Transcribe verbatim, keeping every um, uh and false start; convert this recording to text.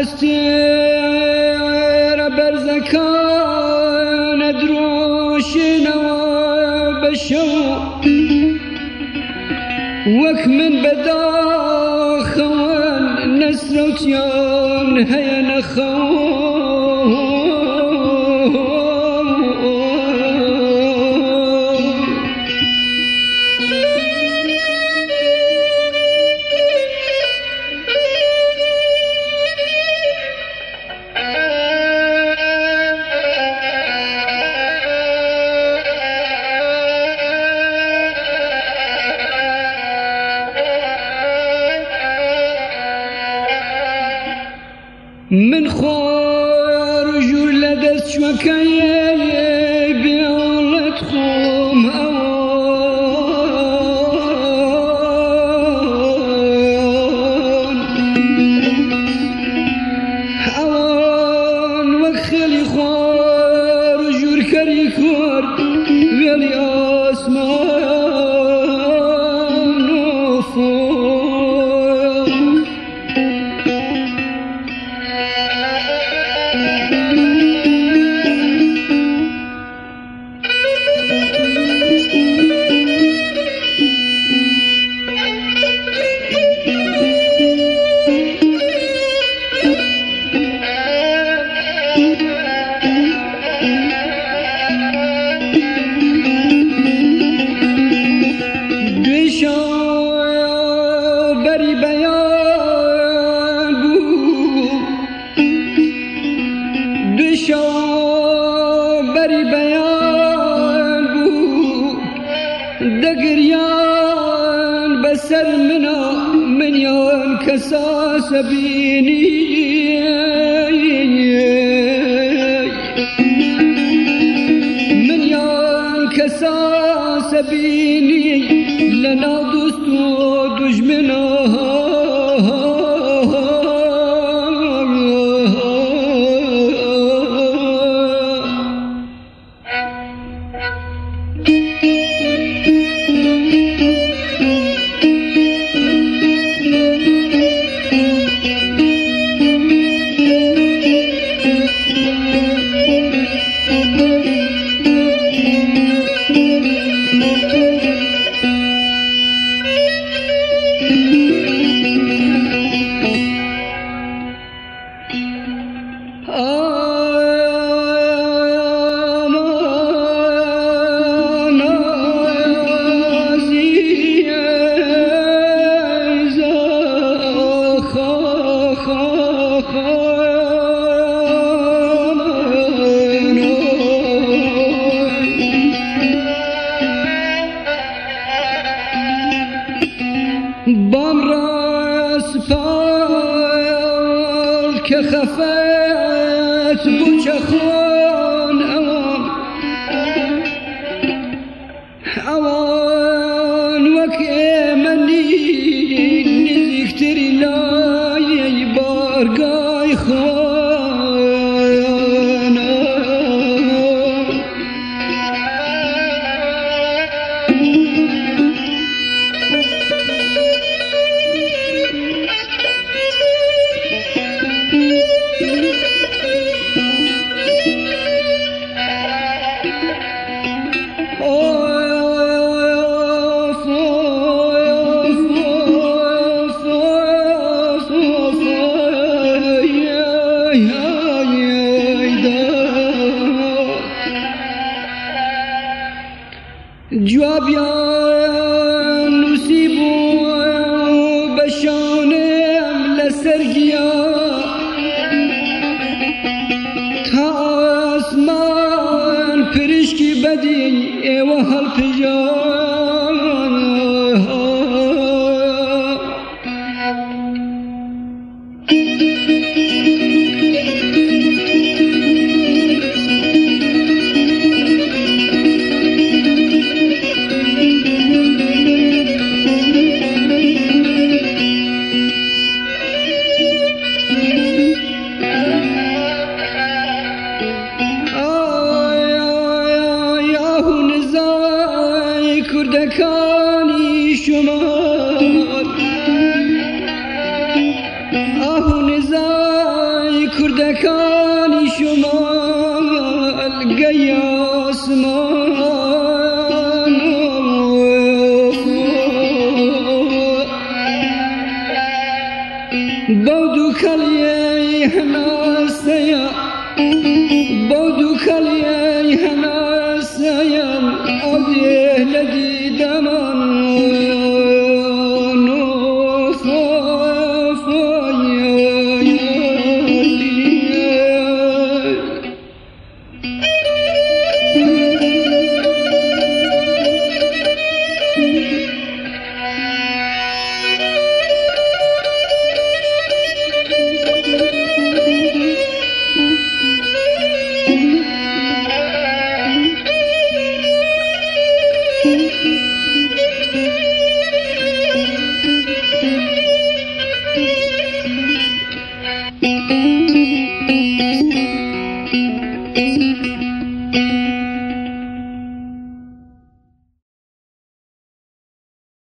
هستیر برزکان دروشنا بشو وك من بداخوان نسروتيان هيا نخوان من خوار جور لدست شوكايا بيالت خوم اوان اوان وخلي خوار جور كري كور غلي اسمان وفور بری بیان بو دگریان بسر منا منیان کسا سبینی منیان کسا سبینی لنا دوست و دجمنا بام راس پال که خفت بچخون اوان اوان وک منی نزیکتری لای بارگای خوان جوابیان نصیبو بشانم لسرگیا تا آسمان پرشکی بدی ایوه هل پجان کردکانی شمار آهو نزار دکانی شما الگیاس مان بودو کلیه هناسیا بودو کلیه هناسیا آدیه لدی دمان